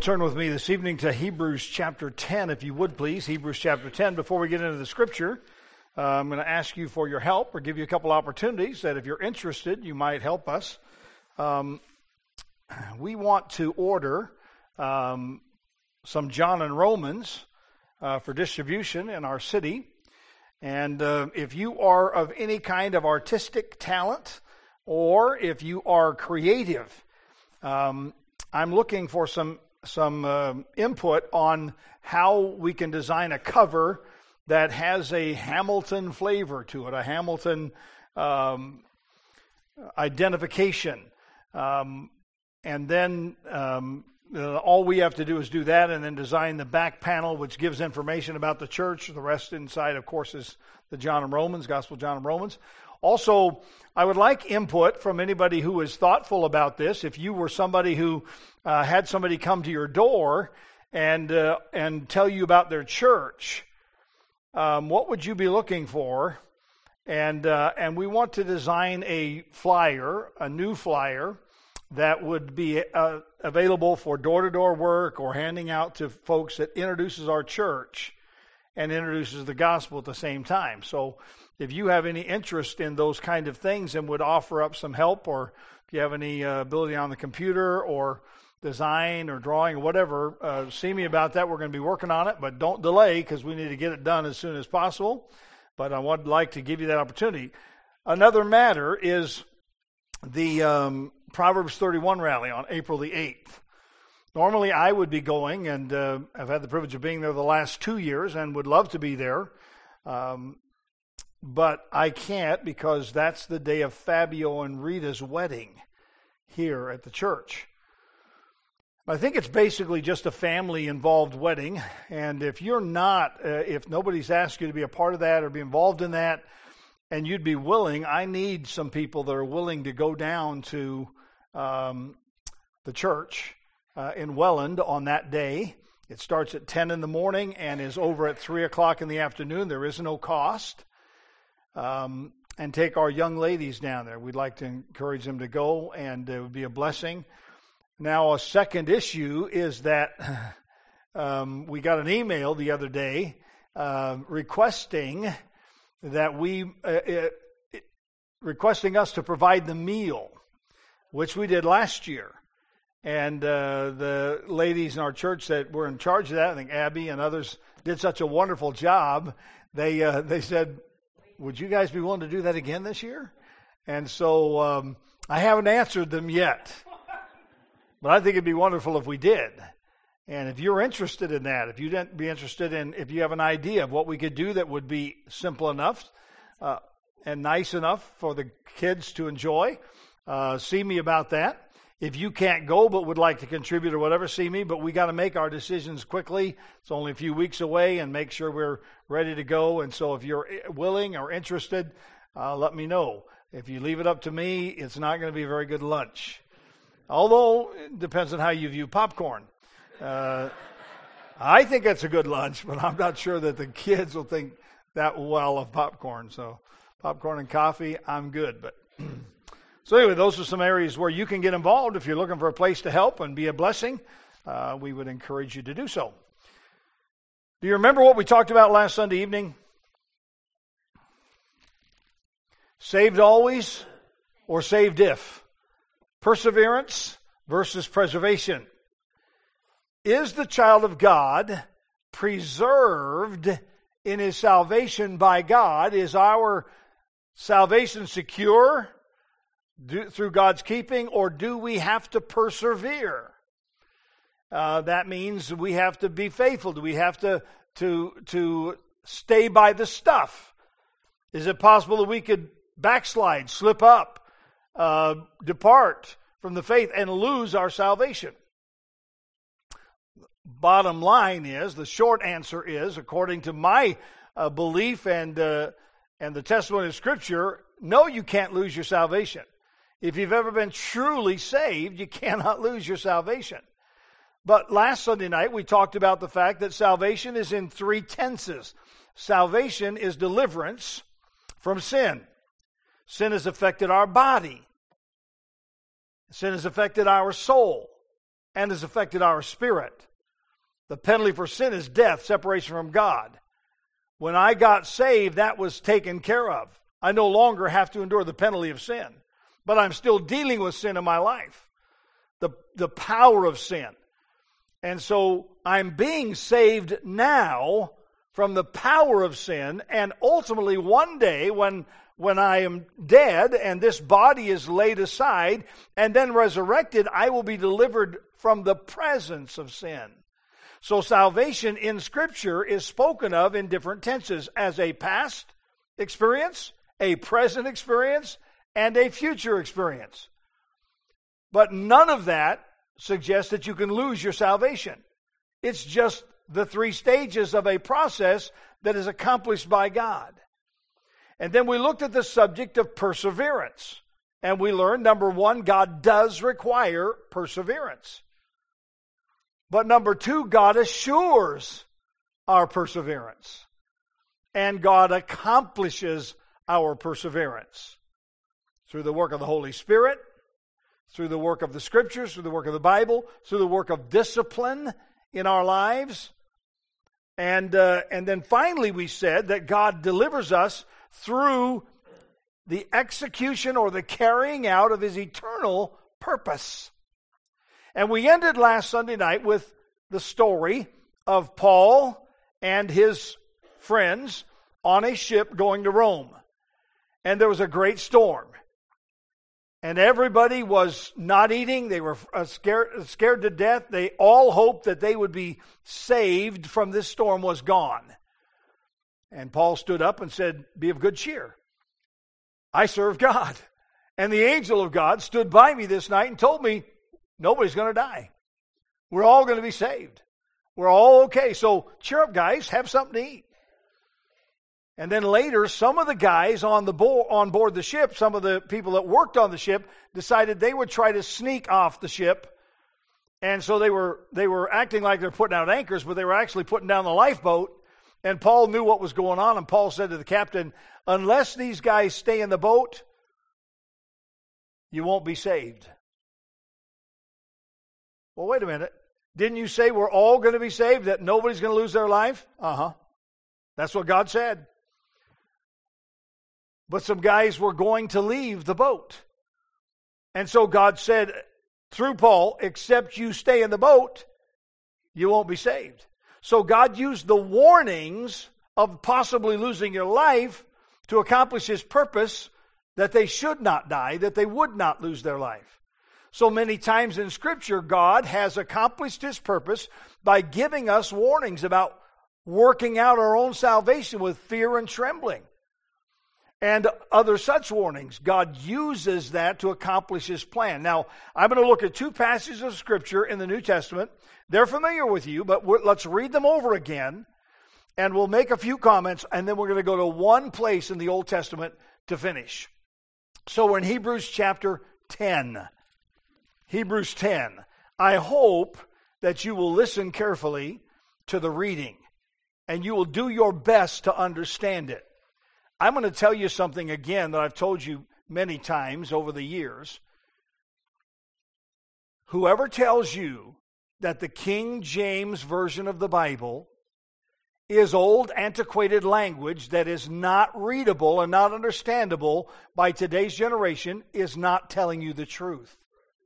Turn with me this evening to Hebrews chapter 10, if you would please. Hebrews chapter 10. Before we get into the scripture, I'm going to ask you for your help or give you a couple opportunities that if you're interested, you might help us. We want to order some John and Romans for distribution in our city. And if you are of any kind of artistic talent or if you are creative, I'm looking for some input on how we can design a cover that has a Hamilton flavor to it, a Hamilton identification. And then all we have to do is do that and then design the back panel, which gives information about the church. The rest inside, of course, is the John and Romans, Gospel of John and Romans. Also, I would like input from anybody who is thoughtful about this. If you were somebody who had somebody come to your door and tell you about their church, what would you be looking for? And we want to design a flyer, a new flyer, that would be available for door-to-door work or handing out to folks that introduces our church and introduces the gospel at the same time. So if you have any interest in those kind of things and would offer up some help, or if you have any ability on the computer or design or drawing or whatever, see me about that. We're going to be working on it, but don't delay because we need to get it done as soon as possible. But I would like to give you that opportunity. Another matter is the Proverbs 31 rally on April the 8th. Normally I would be going, and I've had the privilege of being there the last 2 years and would love to be there. But I can't because that's the day of Fabio and Rita's wedding here at the church. I think it's basically just a family-involved wedding, and if you're not, if nobody's asked you to be a part of that or be involved in that, and you'd be willing, I need some people that are willing to go down to the church in Welland on that day. It starts at 10 in the morning and is over at 3 o'clock in the afternoon. There is no cost. And take our young ladies down there. We'd like to encourage them to go, and it would be a blessing. Now, a second issue is that we got an email the other day requesting us to provide the meal, which we did last year. And the ladies in our church that were in charge of that, I think Abby and others, did such a wonderful job. They said, would you guys be willing to do that again this year? And so I haven't answered them yet. But I think it'd be wonderful if we did. And if you're interested in that, if you'd be interested in, if you have an idea of what we could do that would be simple enough and nice enough for the kids to enjoy, see me about that. If you can't go but would like to contribute or whatever, see me. But we got to make our decisions quickly. It's only a few weeks away, and make sure we're ready to go. And so if you're willing or interested, let me know. If you leave it up to me, it's not going to be a very good lunch. Although, it depends on how you view popcorn. I think it's a good lunch, but I'm not sure that the kids will think that well of popcorn. So popcorn and coffee, I'm good. But so anyway, those are some areas where you can get involved. If you're looking for a place to help and be a blessing, we would encourage you to do so. Do you remember what we talked about last Sunday evening? Saved always or saved if? Perseverance versus preservation. Is the child of God preserved in his salvation by God? Is our salvation secure through God's keeping, or do we have to persevere? That means we have to be faithful. Do we have to stay by the stuff? Is it possible that we could backslide, slip up, depart from the faith and lose our salvation? Bottom line is, the short answer is, according to my belief and the testimony of Scripture, no, you can't lose your salvation. If you've ever been truly saved, you cannot lose your salvation. But last Sunday night, we talked about the fact that salvation is in 3 tenses. Salvation is deliverance from sin. Sin has affected our body. Sin has affected our soul. and has affected our spirit. The penalty for sin is death, separation from God. When I got saved, that was taken care of. I no longer have to endure the penalty of sin, but I'm still dealing with sin in my life, the power of sin. And so I'm being saved now from the power of sin, and ultimately one day when I am dead and this body is laid aside and then resurrected, I will be delivered from the presence of sin. So salvation in Scripture is spoken of in different tenses as a past experience, a present experience, and a future experience. But none of that suggests that you can lose your salvation. It's just the three stages of a process that is accomplished by God. And then we looked at the subject of perseverance. And we learned, number one, God does require perseverance. But number two, God assures our perseverance. And God accomplishes our perseverance through the work of the Holy Spirit, through the work of the Scriptures, through the work of the Bible, through the work of discipline in our lives. And then finally we said that God delivers us through the execution or the carrying out of His eternal purpose. And we ended last Sunday night with the story of Paul and his friends on a ship going to Rome. And there was a great storm. And everybody was not eating. They were scared to death. They all hoped that they would be saved from this storm was gone. And Paul stood up and said, "Be of good cheer. I serve God." And the angel of God stood by me this night and told me, nobody's going to die. We're all going to be saved. We're all okay. So cheer up, guys. Have something to eat. And then later, some of the guys on board the ship, some of the people that worked on the ship, decided they would try to sneak off the ship. And so they were acting like they're putting out anchors, but they were actually putting down the lifeboat. And Paul knew what was going on, and Paul said to the captain, "Unless these guys stay in the boat, you won't be saved." Well, wait a minute. Didn't you say we're all going to be saved, that nobody's going to lose their life? That's what God said. But some guys were going to leave the boat. And so God said through Paul, except you stay in the boat, you won't be saved. So God used the warnings of possibly losing your life to accomplish His purpose, that they should not die, that they would not lose their life. So many times in Scripture, God has accomplished His purpose by giving us warnings about working out our own salvation with fear and trembling. And other such warnings. God uses that to accomplish His plan. Now, I'm going to look at two passages of Scripture in the New Testament. They're familiar with you, but let's read them over again. And we'll make a few comments, and then we're going to go to one place in the Old Testament to finish. So we're in Hebrews chapter 10. Hebrews 10. I hope that you will listen carefully to the reading, and you will do your best to understand it. I'm going to tell you something again that I've told you many times over the years. Whoever tells you that the King James Version of the Bible is old, antiquated language that is not readable and not understandable by today's generation is not telling you the truth.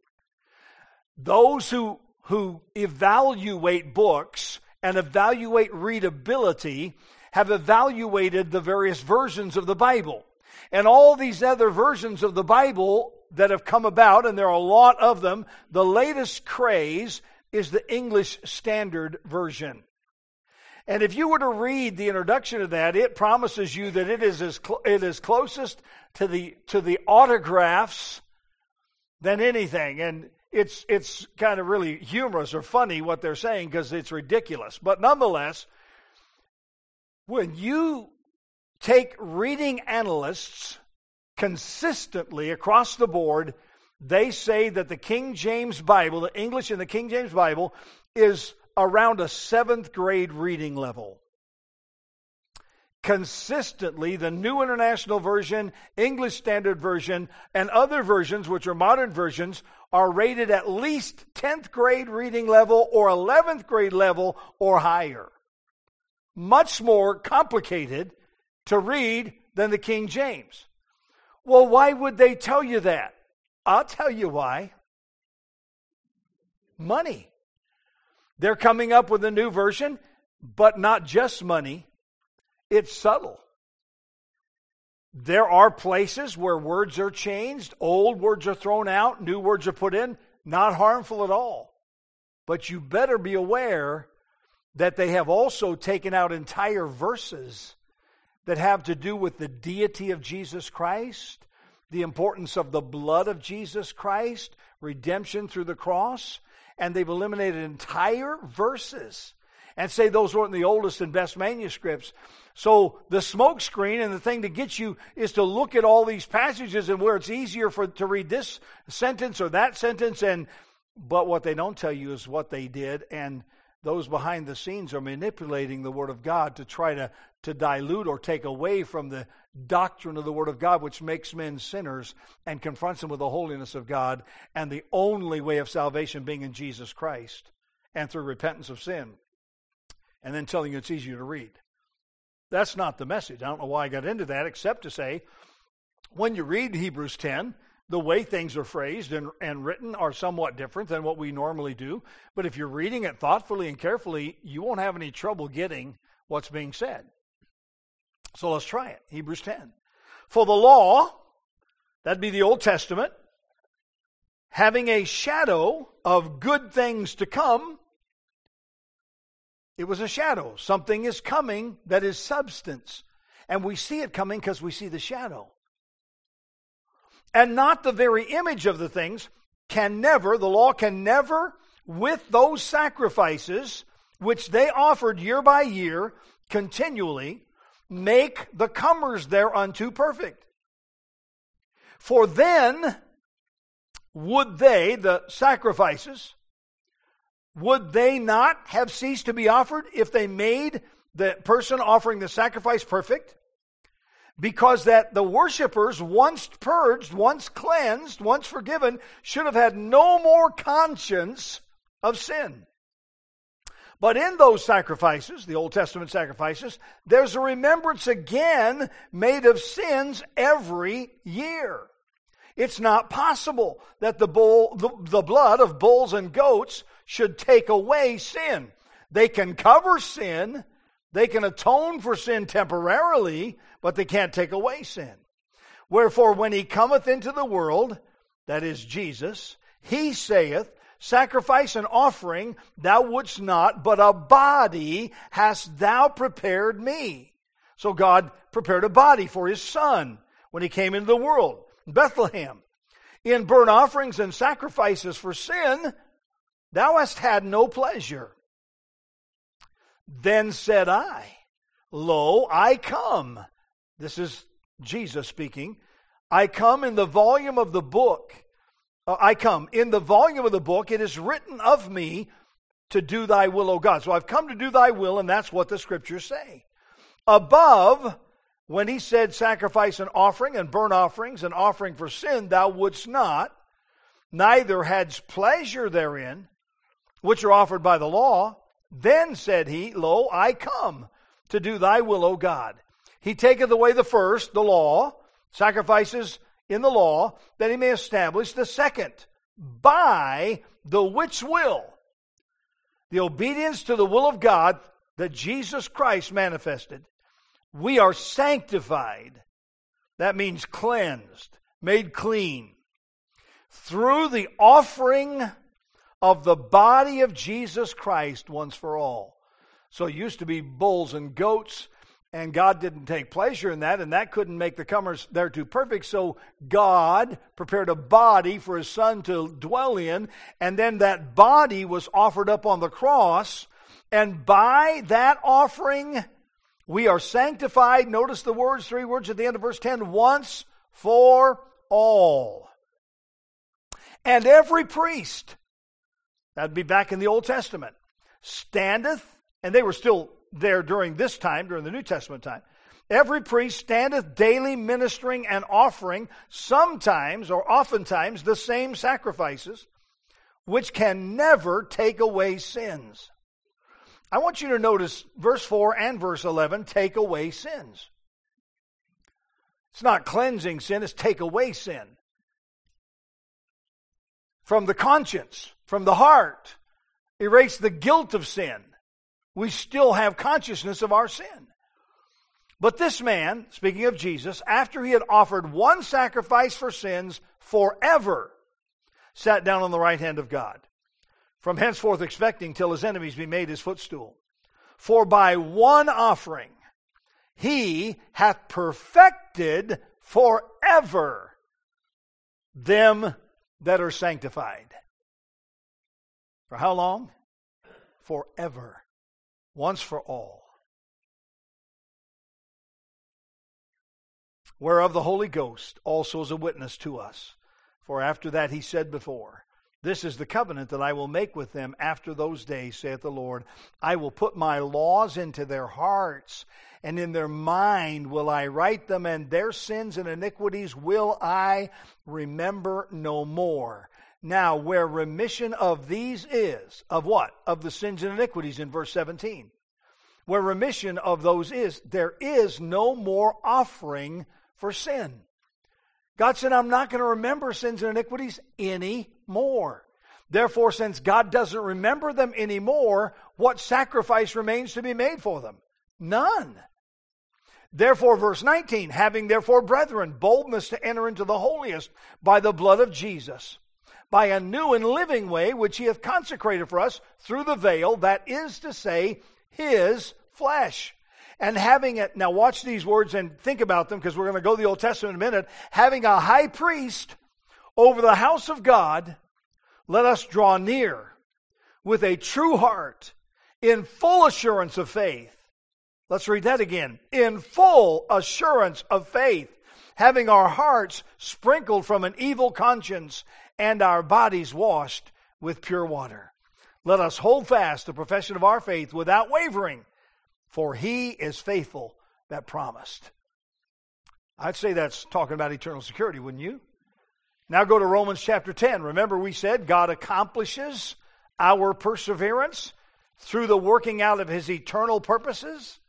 Those who evaluate books and evaluate readability have evaluated the various versions of the Bible. And all these other versions of the Bible that have come about, and there are a lot of them, the latest craze is the English Standard Version. And if you were to read the introduction of that, it promises you that it is closest to the autographs than anything. And it's kind of really humorous or funny what they're saying because it's ridiculous. But nonetheless, when you take reading analysts consistently across the board, they say that the King James Bible, the English in the King James Bible, is around a 7th grade reading level. consistently, the New International Version, English Standard Version, and other versions, which are modern versions, are rated at least 10th grade reading level or 11th grade level or higher. Much more complicated to read than the King James. Well, why would they tell you that? I'll tell you why. Money. They're coming up with a new version, but not just money. It's subtle. There are places where words are changed, old words are thrown out, new words are put in, not harmful at all. But you better be aware that they have also taken out entire verses that have to do with the deity of Jesus Christ, the importance of the blood of Jesus Christ, redemption through the cross, and they've eliminated entire verses and say those weren't the oldest and best manuscripts. So the smoke screen and the thing to get you is to look at all these passages and where it's easier to read this sentence or that sentence. But what they don't tell you is what they did, and those behind the scenes are manipulating the Word of God to try to dilute or take away from the doctrine of the Word of God, which makes men sinners and confronts them with the holiness of God and the only way of salvation being in Jesus Christ and through repentance of sin. And then telling you it's easier to read. That's not the message. I don't know why I got into that, except to say, when you read Hebrews 10, the way things are phrased and written are somewhat different than what we normally do. But if you're reading it thoughtfully and carefully, you won't have any trouble getting what's being said. So let's try it. Hebrews 10. For the law, that'd be the Old Testament, having a shadow of good things to come. It was a shadow. Something is coming that is substance. And we see it coming because we see the shadow. And not the very image of the things, the law can never, with those sacrifices which they offered year by year, continually, make the comers thereunto perfect. For then would they, the sacrifices, would they not have ceased to be offered if they made the person offering the sacrifice perfect? Because that the worshipers, once purged, once cleansed, once forgiven, should have had no more conscience of sin. But in those sacrifices, the Old Testament sacrifices, there's a remembrance again made of sins every year. It's not possible that the blood of bulls and goats should take away sin. They can cover sin, they can atone for sin temporarily, but they can't take away sin. Wherefore, when he cometh into the world, that is Jesus, he saith, sacrifice and offering thou wouldst not, but a body hast thou prepared me. So God prepared a body for his Son when he came into the world, in Bethlehem. In burnt offerings and sacrifices for sin, thou hast had no pleasure. Then said I, Lo, I come. This is Jesus speaking. I come in the volume of the book. In the volume of the book, it is written of me to do thy will, O God. So I've come to do thy will, and that's what the scriptures say. Above, when he said sacrifice and offering and burnt offerings and offering for sin, thou wouldst not, neither hadst pleasure therein, which are offered by the law. Then said he, Lo, I come to do thy will, O God. He taketh away the first, the law, sacrifices in the law, that he may establish the second, by the which will, the obedience to the will of God that Jesus Christ manifested, we are sanctified. That means cleansed, made clean, through the offering of the body of Jesus Christ once for all. So it used to be bulls and goats, and God didn't take pleasure in that, and that couldn't make the comers thereto perfect. So God prepared a body for his Son to dwell in, and then that body was offered up on the cross, and by that offering we are sanctified. Notice the words, 3 words at the end of verse 10, once for all. And every priest, that'd be back in the Old Testament, standeth, and they were still there during this time, during the New Testament time, Every priest standeth daily ministering and offering sometimes or oftentimes the same sacrifices, which can never take away sins. I want you to notice verse 4 and verse 11, take away sins. It's not cleansing sin, it's take away sin. From the conscience, from the heart, erase the guilt of sin. We still have consciousness of our sin. But this man, speaking of Jesus, after he had offered one sacrifice for sins forever, sat down on the right hand of God, from henceforth expecting till his enemies be made his footstool. For by one offering he hath perfected forever them that are sanctified. For how long? Forever. Once for all. Whereof the Holy Ghost also is a witness to us. For after that he said before, this is the covenant that I will make with them after those days, saith the Lord. I will put my laws into their hearts, and in their mind will I write them, and their sins and iniquities will I remember no more. Now, where remission of these is, of what? Of the sins and iniquities in verse 17. Where remission of those is, there is no more offering for sin. God said, I'm not going to remember sins and iniquities anymore. Therefore, since God doesn't remember them anymore, what sacrifice remains to be made for them? None. Therefore, verse 19, having therefore, brethren, boldness to enter into the holiest by the blood of Jesus, by a new and living way which he hath consecrated for us through the veil, that is to say, his flesh. And having it, now watch these words and think about them, because we're going to go to the Old Testament in a minute. Having a high priest over the house of God, let us draw near with a true heart, in full assurance of faith. Let's read that again. In full assurance of faith, having our hearts sprinkled from an evil conscience and our bodies washed with pure water. Let us hold fast the profession of our faith without wavering, for he is faithful that promised. I'd say that's talking about eternal security, wouldn't you? Now go to Romans chapter 10. Remember we said God accomplishes our perseverance through the working out of his eternal purposes.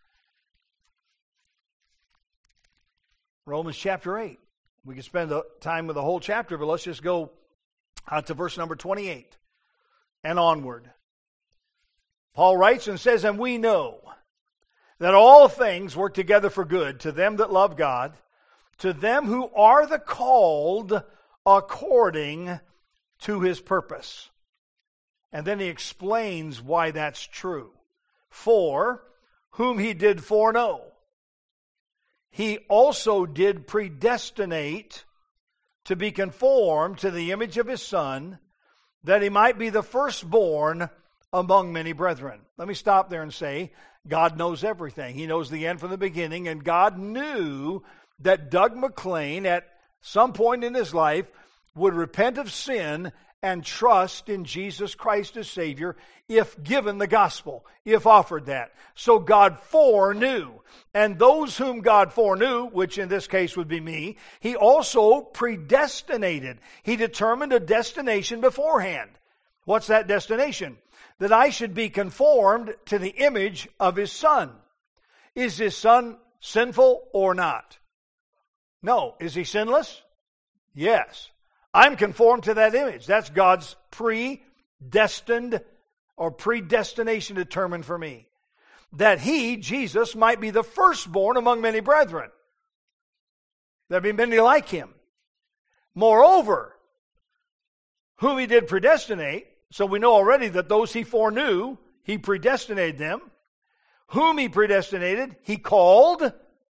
Romans chapter 8. We could spend the time with the whole chapter, but let's just go to verse number 28 and onward. Paul writes and says, and we know that all things work together for good to them that love God, to them who are the called according to his purpose. And then he explains why that's true. For whom he did foreknow, he also did predestinate to be conformed to the image of his Son, that he might be the firstborn among many brethren. Let me stop there and say, God knows everything. He knows the end from the beginning, and God knew that Doug McLean at some point in his life would repent of sin and trust in Jesus Christ as Savior if given the gospel, if offered that. So God foreknew. And those whom God foreknew, which in this case would be me, he also predestinated. He determined a destination beforehand. What's that destination? That I should be conformed to the image of his Son. Is his Son sinful or not? No. Is he sinless? Yes. I'm conformed to that image. That's God's predestined or predestination determined for me. That he, Jesus, might be the firstborn among many brethren. There'll be many like him. Moreover, whom he did predestinate, so we know already that those he foreknew, he predestinated them. Whom he predestinated, he called.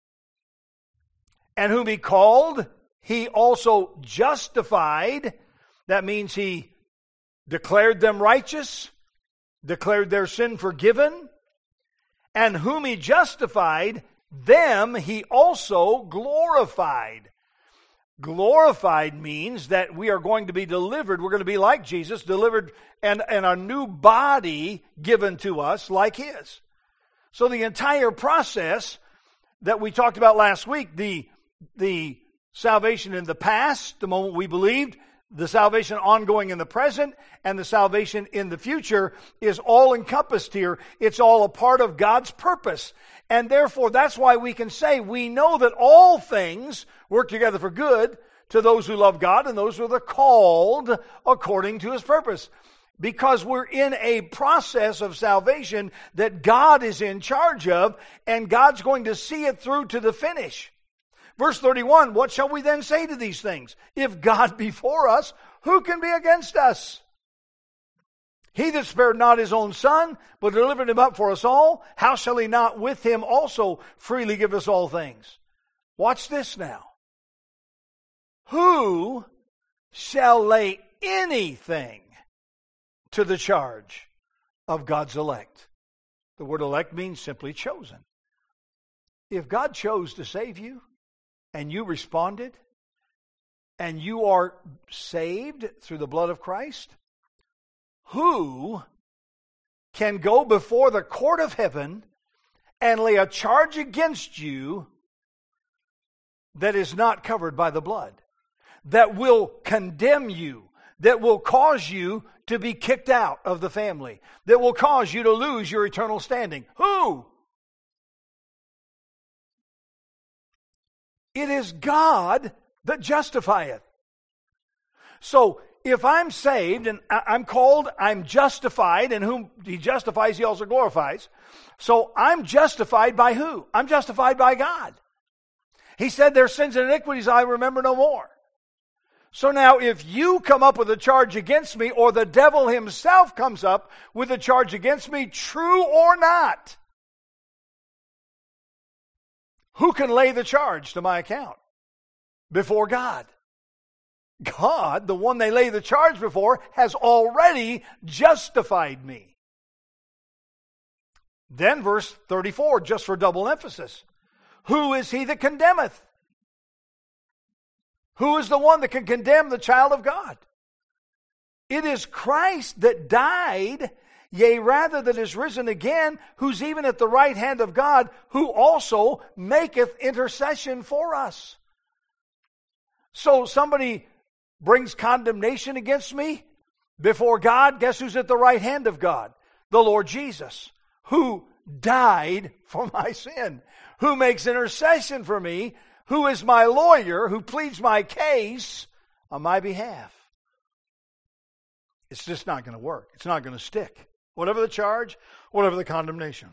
And whom he called, he also justified. That means he declared them righteous, declared their sin forgiven. And whom he justified, them he also glorified. Glorified means that we are going to be delivered. We're going to be like Jesus, delivered, and a new body given to us like his. So the entire process that we talked about last week, the salvation in the past, the moment we believed, the salvation ongoing in the present, and the salvation in the future is all encompassed here. It's all a part of God's purpose. And therefore, that's why we can say we know that all things work together for good to those who love God and those who are called according to His purpose. Because we're in a process of salvation that God is in charge of, and God's going to see it through to the finish. Verse 31, what shall we then say to these things? If God be for us, who can be against us? He that spared not his own Son, but delivered him up for us all, how shall He not with Him also freely give us all things? Watch this now. Who shall lay anything to the charge of God's elect? The word elect means simply chosen. If God chose to save you, and you responded, and you are saved through the blood of Christ, who can go before the court of heaven and lay a charge against you that is not covered by the blood, that will condemn you, that will cause you to be kicked out of the family, that will cause you to lose your eternal standing? Who? It is God that justifieth. So, if I'm saved and I'm called, I'm justified, and whom He justifies, He also glorifies. So, I'm justified by who? I'm justified by God. He said, their sins and iniquities I remember no more. So now, if you come up with a charge against me, or the devil himself comes up with a charge against me, true or not, who can lay the charge to my account before God? God, the one they lay the charge before, has already justified me. Then verse 34, just for double emphasis. Who is he that condemneth? Who is the one that can condemn the child of God? It is Christ that died, yea, rather that is risen again, who's even at the right hand of God, who also maketh intercession for us. So somebody brings condemnation against me before God. Guess who's at the right hand of God? The Lord Jesus, who died for my sin, who makes intercession for me, who is my lawyer, who pleads my case on my behalf. It's just not going to work. It's not going to stick. Whatever the charge, whatever the condemnation.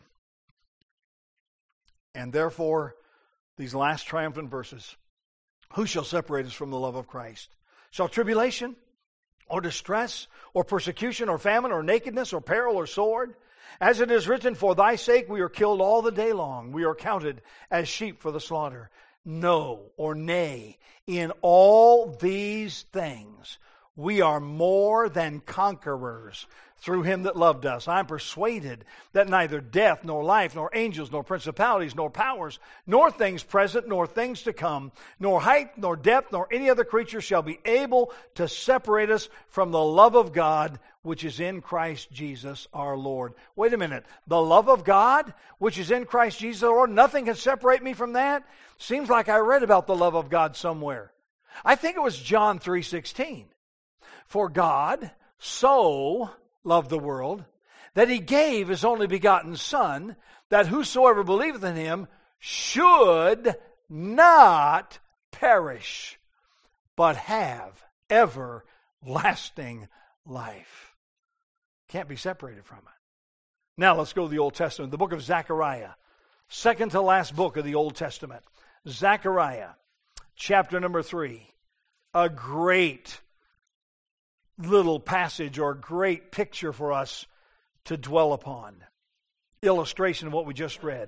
And therefore, these last triumphant verses, who shall separate us from the love of Christ? Shall tribulation, or distress, or persecution, or famine, or nakedness, or peril, or sword? As it is written, for thy sake we are killed all the day long. We are counted as sheep for the slaughter. No, or nay, in all these things we are more than conquerors through Him that loved us. I am persuaded that neither death, nor life, nor angels, nor principalities, nor powers, nor things present, nor things to come, nor height, nor depth, nor any other creature shall be able to separate us from the love of God, which is in Christ Jesus our Lord. Wait a minute. The love of God, which is in Christ Jesus our Lord, nothing can separate me from that? Seems like I read about the love of God somewhere. I think it was John 3:16. For God so loved the world that He gave His only begotten Son, that whosoever believeth in Him should not perish, but have everlasting life. Can't be separated from it. Now let's go to the Old Testament. The book of Zechariah, second to last book of the Old Testament. Zechariah, chapter number 3. A great little passage or great picture for us to dwell upon. Illustration of what we just read.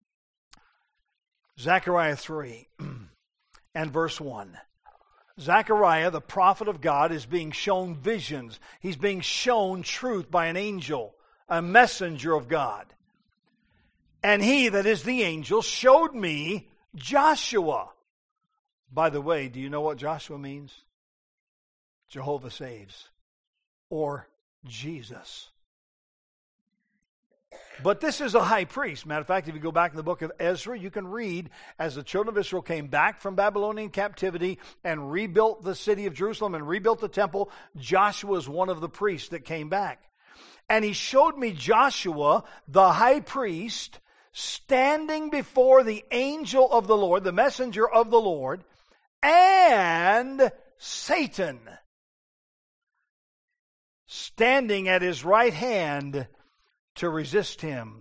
Zechariah 3 and verse 1. Zechariah, the prophet of God, is being shown visions. He's being shown truth by an angel, a messenger of God. And he, that is the angel, showed me Joshua. By the way, do you know what Joshua means? Jehovah saves, or Jesus. But this is a high priest. Matter of fact, if you go back in the book of Ezra, you can read as the children of Israel came back from Babylonian captivity and rebuilt the city of Jerusalem and rebuilt the temple, Joshua is one of the priests that came back. And he showed me Joshua, the high priest, standing before the angel of the Lord, the messenger of the Lord, and Satan standing at his right hand to resist him.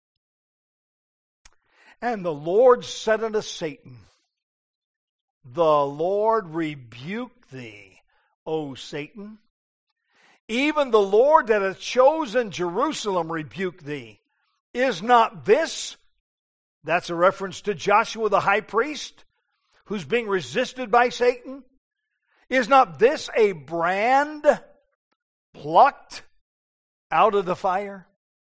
And the Lord said unto Satan, The Lord rebuke thee, O Satan. Even the Lord that hath chosen Jerusalem rebuke thee. Is not this, that's a reference to Joshua the high priest, who's being resisted by Satan, is not this a brand plucked out of the fire?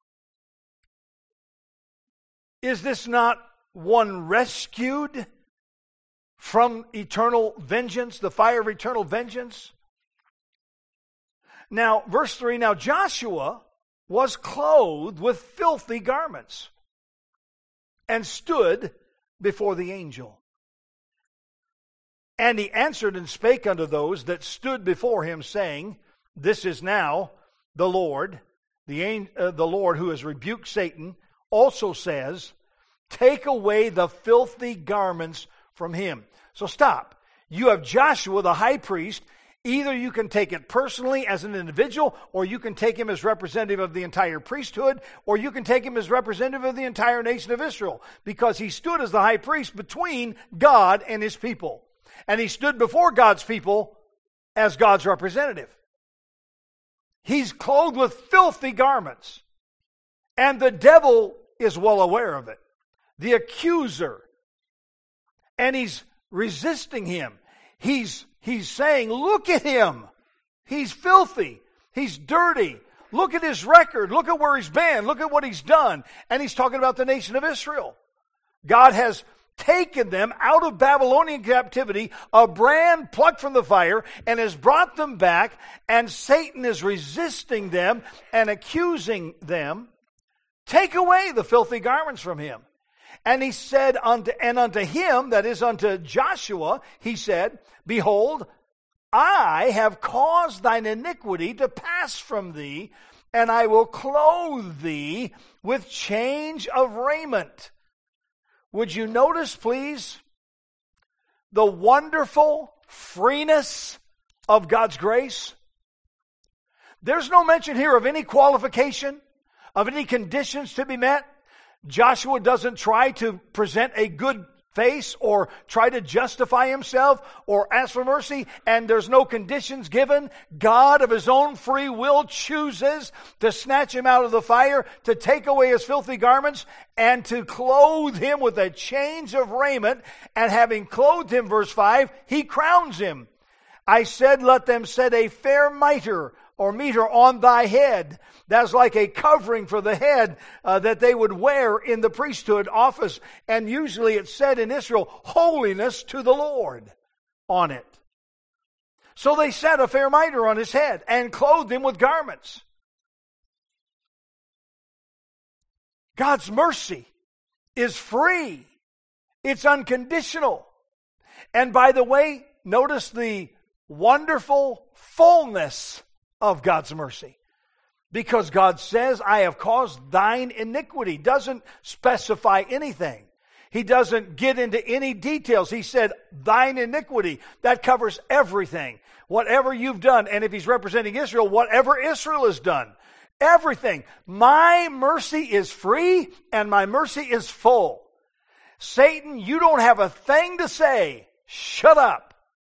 Is this not one rescued from eternal vengeance, the fire of eternal vengeance? Now, verse 3, now Joshua was clothed with filthy garments and stood before the angel. And he answered and spake unto those that stood before him, saying, This is now the Lord, the Lord who has rebuked Satan, also says, Take away the filthy garments from him. So stop. You have Joshua, the high priest. Either you can take it personally as an individual, or you can take him as representative of the entire priesthood, or you can take him as representative of the entire nation of Israel, because he stood as the high priest between God and his people. And he stood before God's people as God's representative. He's clothed with filthy garments. And the devil is well aware of it. The accuser. And he's resisting him. He's saying, look at him. He's filthy. He's dirty. Look at his record. Look at where he's been. Look at what he's done. And he's talking about the nation of Israel. God has taken them out of Babylonian captivity, a brand plucked from the fire, and has brought them back, and Satan is resisting them and accusing them. Take away the filthy garments from him. And he said unto him, that is unto Joshua, he said, Behold, I have caused thine iniquity to pass from thee, and I will clothe thee with change of raiment. Would you notice, please, the wonderful freeness of God's grace? There's no mention here of any qualification, of any conditions to be met. Joshua doesn't try to present a good face or try to justify himself or ask for mercy, and there's no conditions given. God of his own free will chooses to snatch him out of the fire, to take away his filthy garments, and to clothe him with a change of raiment. And having clothed him, verse 5, he crowns him. I said, let them set a fair mitre or meter on thy head. That's like a covering for the head that they would wear in the priesthood office. And usually it said in Israel, holiness to the Lord on it. So they set a fair mitre on his head and clothed him with garments. God's mercy is free. It's unconditional. And by the way, notice the wonderful fullness of God's mercy. Because God says, I have caused thine iniquity. Doesn't specify anything. He doesn't get into any details. He said, thine iniquity. That covers everything. Whatever you've done. And if he's representing Israel, whatever Israel has done. Everything. My mercy is free and my mercy is full. Satan, you don't have a thing to say. Shut up.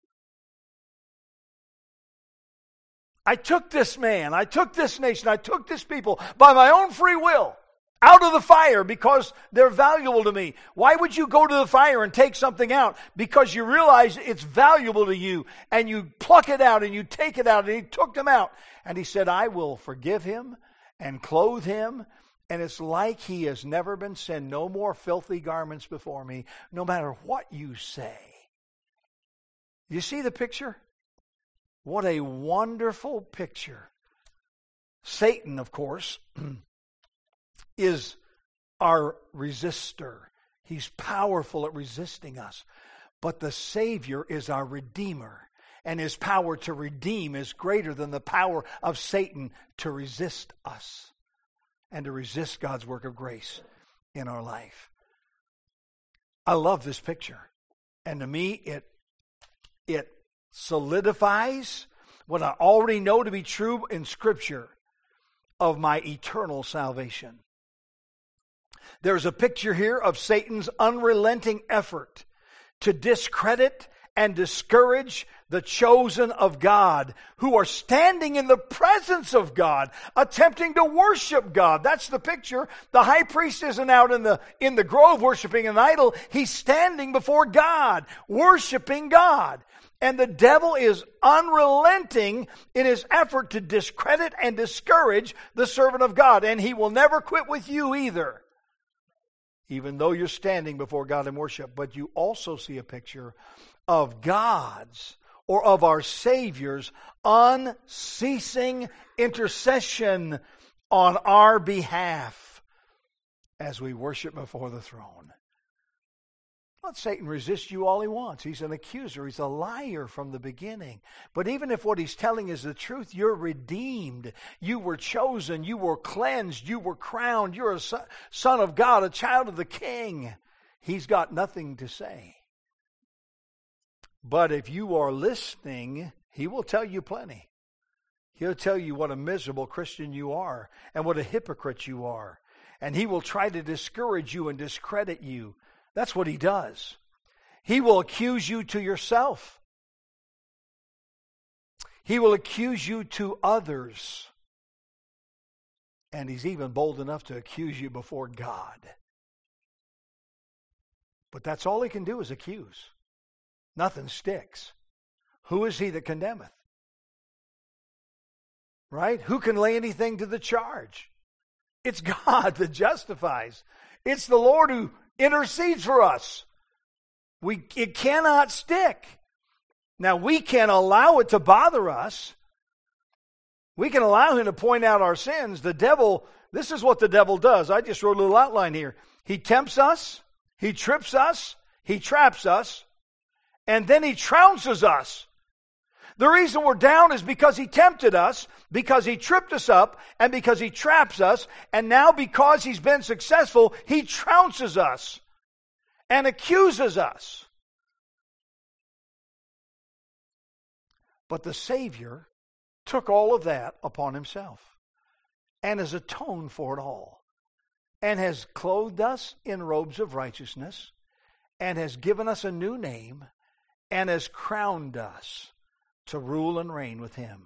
I took this man, I took this nation, I took this people by my own free will out of the fire because they're valuable to me. Why would you go to the fire and take something out? Because you realize it's valuable to you, and you pluck it out and you take it out, and he took them out. And he said, I will forgive him and clothe him, and it's like he has never been sinned. No more filthy garments before me, no matter what you say. You see the picture? What a wonderful picture. Satan, of course, is our resistor. He's powerful at resisting us. But the Savior is our Redeemer. And His power to redeem is greater than the power of Satan to resist us and to resist God's work of grace in our life. I love this picture. And to me, it solidifies what I already know to be true in Scripture of my eternal salvation. There's a picture here of Satan's unrelenting effort to discredit and discourage the chosen of God who are standing in the presence of God, attempting to worship God. That's the picture. The high priest isn't out in the grove worshiping an idol. He's standing before God, worshiping God. And the devil is unrelenting in his effort to discredit and discourage the servant of God. And he will never quit with you either, even though you're standing before God in worship. But you also see a picture of God's, or of our Savior's, unceasing intercession on our behalf as we worship before the throne. Let Satan resist you all he wants. He's an accuser. He's a liar from the beginning. But even if what he's telling is the truth, you're redeemed. You were chosen. You were cleansed. You were crowned. You're a son of God, a child of the King. He's got nothing to say. But if you are listening, he will tell you plenty. He'll tell you what a miserable Christian you are and what a hypocrite you are. And he will try to discourage you and discredit you. That's what he does. He will accuse you to yourself. He will accuse you to others. And he's even bold enough to accuse you before God. But that's all he can do is accuse. Nothing sticks. Who is he that condemneth? Right? Who can lay anything to the charge? It's God that justifies. It's the Lord who intercedes for us. It cannot stick. Now, we can allow it to bother us. We can allow him to point out our sins. The devil, this is what the devil does. I just wrote a little outline here. He tempts us. He trips us. He traps us. And then he trounces us. The reason we're down is because he tempted us, because he tripped us up, and because he traps us. And now because he's been successful, he trounces us and accuses us. But the Savior took all of that upon himself and has atoned for it all and has clothed us in robes of righteousness and has given us a new name and has crowned us to rule and reign with him.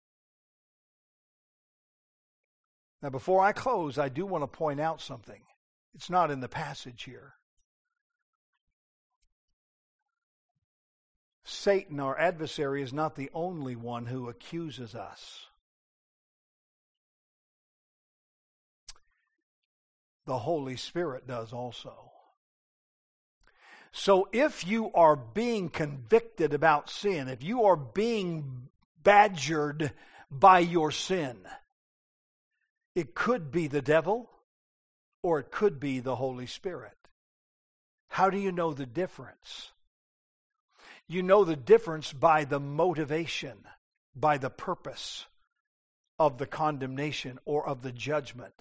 Now, before I close, I do want to point out something. It's not in the passage here. Satan, our adversary, is not the only one who accuses us. The Holy Spirit does also. So if you are being convicted about sin, if you are being badgered by your sin, it could be the devil or it could be the Holy Spirit. How do you know the difference? You know the difference by the motivation, by the purpose of the condemnation or of the judgment.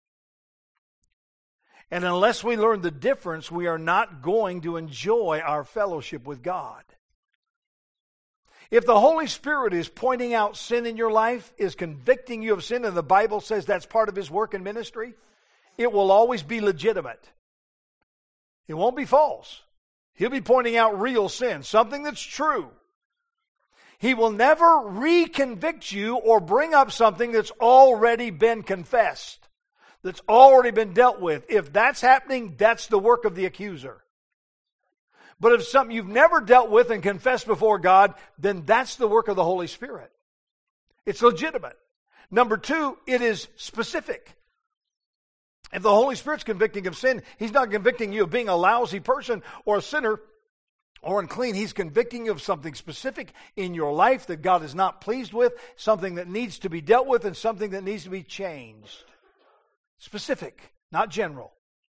And unless we learn the difference, we are not going to enjoy our fellowship with God. If the Holy Spirit is pointing out sin in your life, is convicting you of sin, and the Bible says that's part of his work and ministry, it will always be legitimate. It won't be false. He'll be pointing out real sin, something that's true. He will never reconvict you or bring up something that's already been confessed, that's already been dealt with. If that's happening, that's the work of the accuser. But if something you've never dealt with and confessed before God, then that's the work of the Holy Spirit. It's legitimate. Number two, it is specific. If the Holy Spirit's convicting of sin, he's not convicting you of being a lousy person or a sinner or unclean. He's convicting you of something specific in your life that God is not pleased with, something that needs to be dealt with, and something that needs to be changed. Specific. not general.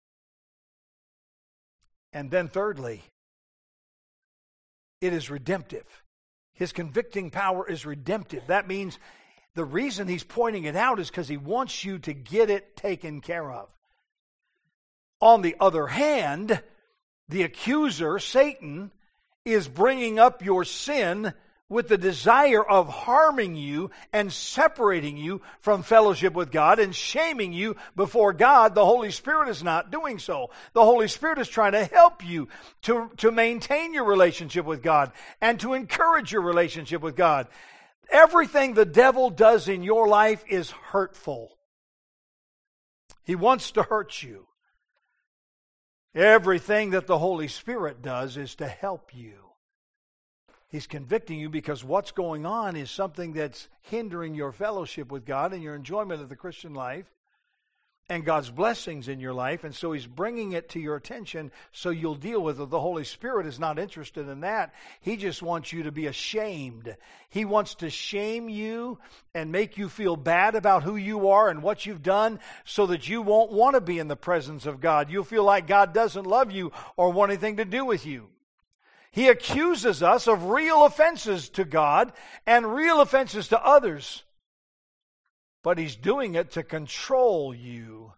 And then thirdly, it is redemptive. His convicting power is redemptive. That means the reason he's pointing it out is because he wants you to get it taken care of. On the other hand, the accuser, Satan, is bringing up your sin with the desire of harming you and separating you from fellowship with God and shaming you before God. The Holy Spirit is not doing so. The Holy Spirit is trying to help you to maintain your relationship with God and to encourage your relationship with God. Everything the devil does in your life is hurtful. He wants to hurt you. Everything that the Holy Spirit does is to help you. He's convicting you because what's going on is something that's hindering your fellowship with God and your enjoyment of the Christian life and God's blessings in your life. And so he's bringing it to your attention so you'll deal with it. The Holy Spirit is not interested in that. He just wants you to be ashamed. He wants to shame you and make you feel bad about who you are and what you've done so that you won't want to be in the presence of God. You'll feel like God doesn't love you or want anything to do with you. He accuses us of real offenses to God and real offenses to others. But he's doing it to control you,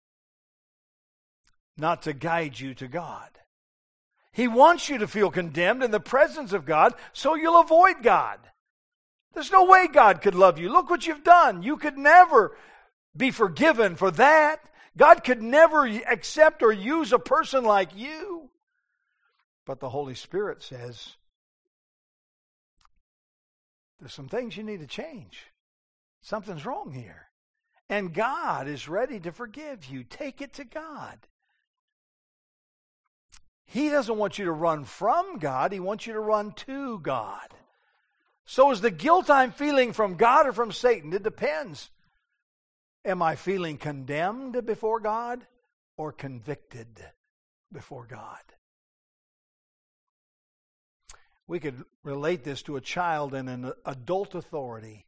not to guide you to God. He wants you to feel condemned in the presence of God so you'll avoid God. There's no way God could love you. Look what you've done. You could never be forgiven for that. God could never accept or use a person like you. But the Holy Spirit says, there's some things you need to change. Something's wrong here. And God is ready to forgive you. Take it to God. He doesn't want you to run from God. He wants you to run to God. So is the guilt I'm feeling from God or from Satan? It depends. Am I feeling condemned before God or convicted before God? We could relate this to a child and an adult authority.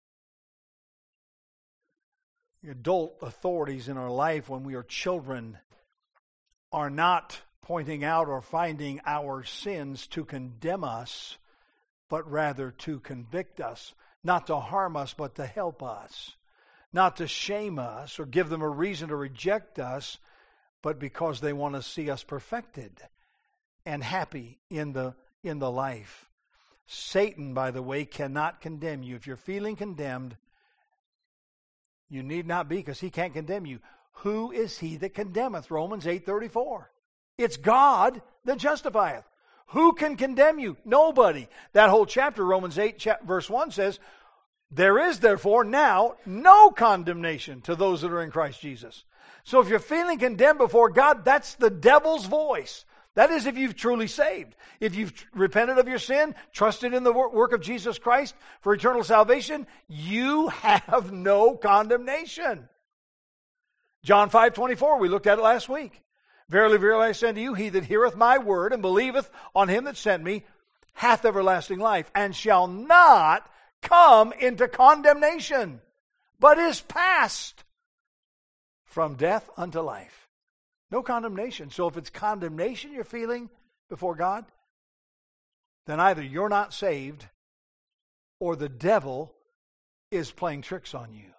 The adult authorities in our life when we are children are not pointing out or finding our sins to condemn us, but rather to convict us. Not to harm us, but to help us. Not to shame us or give them a reason to reject us, but because they want to see us perfected and happy in the life. Satan, by the way, cannot condemn you. If you're feeling condemned, you need not be, because he can't condemn you. Who is he that condemneth? Romans 8:34. It's God that justifieth. Who can condemn you? Nobody. That whole chapter, Romans 8, verse 1 says, there is therefore now no condemnation to those that are in Christ Jesus. So if you're feeling condemned before God, that's the devil's voice. That is if you've truly saved. If you've repented of your sin, trusted in the work of Jesus Christ for eternal salvation, you have no condemnation. John 5:24, we looked at it last week. Verily, verily, I say unto you, he that heareth my word and believeth on him that sent me hath everlasting life, and shall not come into condemnation, but is passed from death unto life. No condemnation. So if it's condemnation you're feeling before God, then either you're not saved or the devil is playing tricks on you.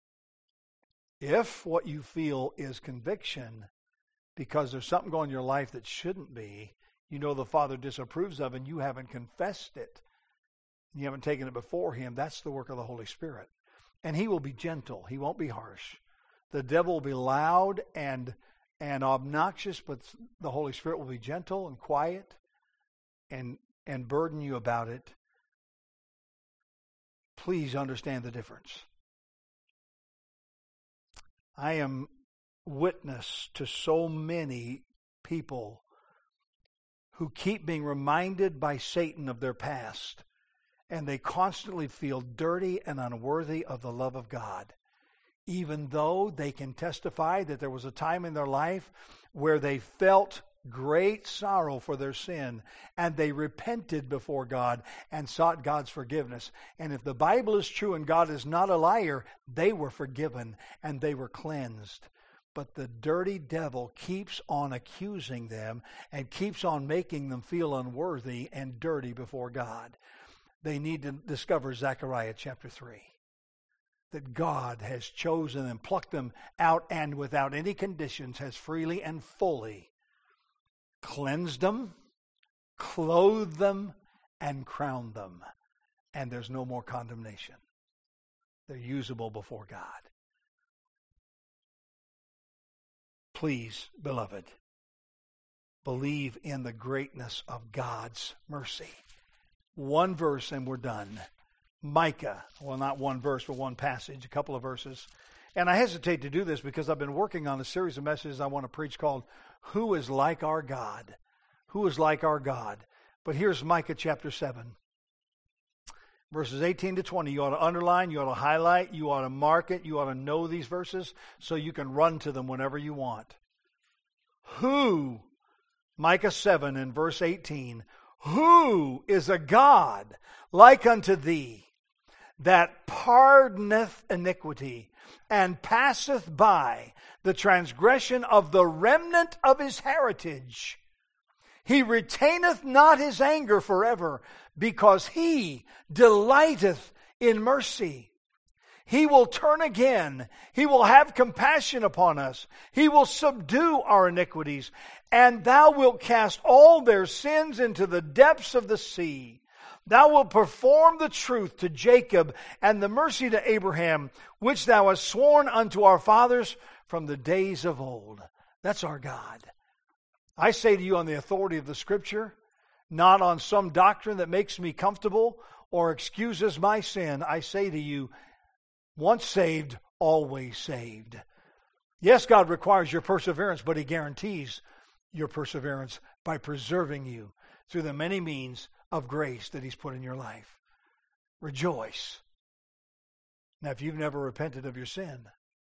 If what you feel is conviction because there's something going on in your life that shouldn't be, you know the Father disapproves of, and you haven't confessed it, you haven't taken it before him, that's the work of the Holy Spirit. And he will be gentle. He won't be harsh. The devil will be loud and obnoxious, but the Holy Spirit will be gentle and quiet and burden you about it. Please understand the difference. I am witness to so many people who keep being reminded by Satan of their past, and they constantly feel dirty and unworthy of the love of God, even though they can testify that there was a time in their life where they felt great sorrow for their sin, and they repented before God and sought God's forgiveness. And if the Bible is true and God is not a liar, they were forgiven and they were cleansed. But the dirty devil keeps on accusing them and keeps on making them feel unworthy and dirty before God. They need to discover Zechariah chapter 3. That God has chosen and plucked them out and without any conditions has freely and fully cleansed them, clothed them, and crowned them. And there's no more condemnation. They're usable before God. Please, beloved, believe in the greatness of God's mercy. One verse and we're done. Micah. Well, not one verse, but one passage, a couple of verses. And I hesitate to do this because I've been working on a series of messages I want to preach called, Who is Like Our God? Who is Like Our God? But here's Micah chapter 7. Verses 18 to 20. You ought to underline, you ought to highlight, you ought to mark it, you ought to know these verses so you can run to them whenever you want. Who, Micah 7 and verse 18, who is a God like unto thee, that pardoneth iniquity, and passeth by the transgression of the remnant of his heritage? He retaineth not his anger forever, because he delighteth in mercy. He will turn again. He will have compassion upon us. He will subdue our iniquities, and thou wilt cast all their sins into the depths of the sea. Thou wilt perform the truth to Jacob and the mercy to Abraham, which thou hast sworn unto our fathers from the days of old. That's our God. I say to you on the authority of the Scripture, not on some doctrine that makes me comfortable or excuses my sin. I say to you, once saved, always saved. Yes, God requires your perseverance, but He guarantees your perseverance by preserving you through the many means of grace that He's put in your life. Rejoice. Now, if you've never repented of your sin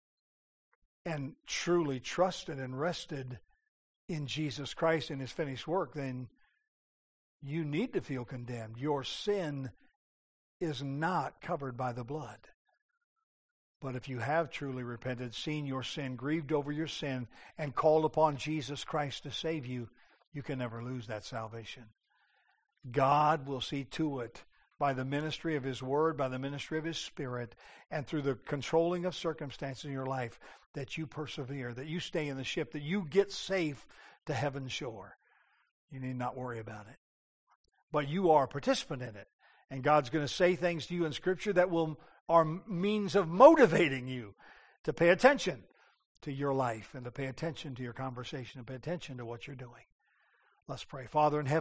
and truly trusted and rested in Jesus Christ and His finished work, then you need to feel condemned. Your sin is not covered by the blood. But if you have truly repented, seen your sin, grieved over your sin, and called upon Jesus Christ to save you, you can never lose that salvation. God will see to it by the ministry of His Word, by the ministry of His Spirit, and through the controlling of circumstances in your life, that you persevere, that you stay in the ship, that you get safe to heaven's shore. You need not worry about it. But you are a participant in it. And God's going to say things to you in Scripture that are means of motivating you to pay attention to your life and to pay attention to your conversation and pay attention to what you're doing. Let's pray. Father in heaven,